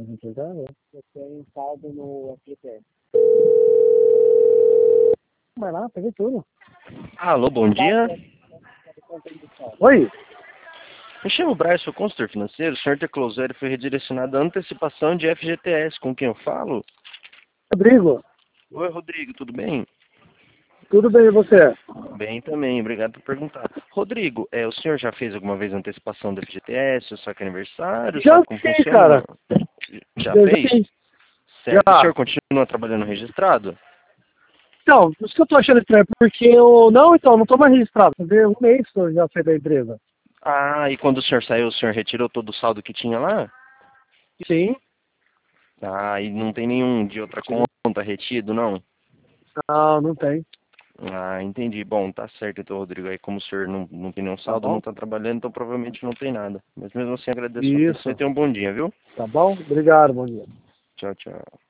Eu tenho saldo no FGTS. Vai lá, peguei tudo. Alô, bom dia. Oi? Me chamo Braz, sou consultor financeiro. O senhor Teclosério foi redirecionado à antecipação de FGTS. Com quem eu falo? Rodrigo, Oi, Rodrigo, tudo bem? tudo bem e você? Bem também, obrigado por perguntar. Rodrigo, o senhor já fez alguma vez antecipação do FGTS, o saque aniversário, Já sabe como fiz, funciona? cara. Não? Já Eu já fez? fiz. Certo. O Já. senhor continua trabalhando registrado? Então, isso que eu tô achando estranho, porque eu... não tô mais registrado. Fazer um mês que eu já saí da empresa. Ah, e quando o senhor saiu, o senhor retirou todo o saldo que tinha lá? Sim. Ah, e não tem nenhum de outra conta retido, não? Não, não tem. Ah, entendi. Bom, tá certo então, Rodrigo. Aí como o senhor não tem nenhum Tá saldo, não bom? tá trabalhando, então provavelmente não tem nada. Mas mesmo assim agradeço a atenção e Isso. tenha um bom dia, viu? Tá bom? Obrigado, bom dia. Tchau, tchau.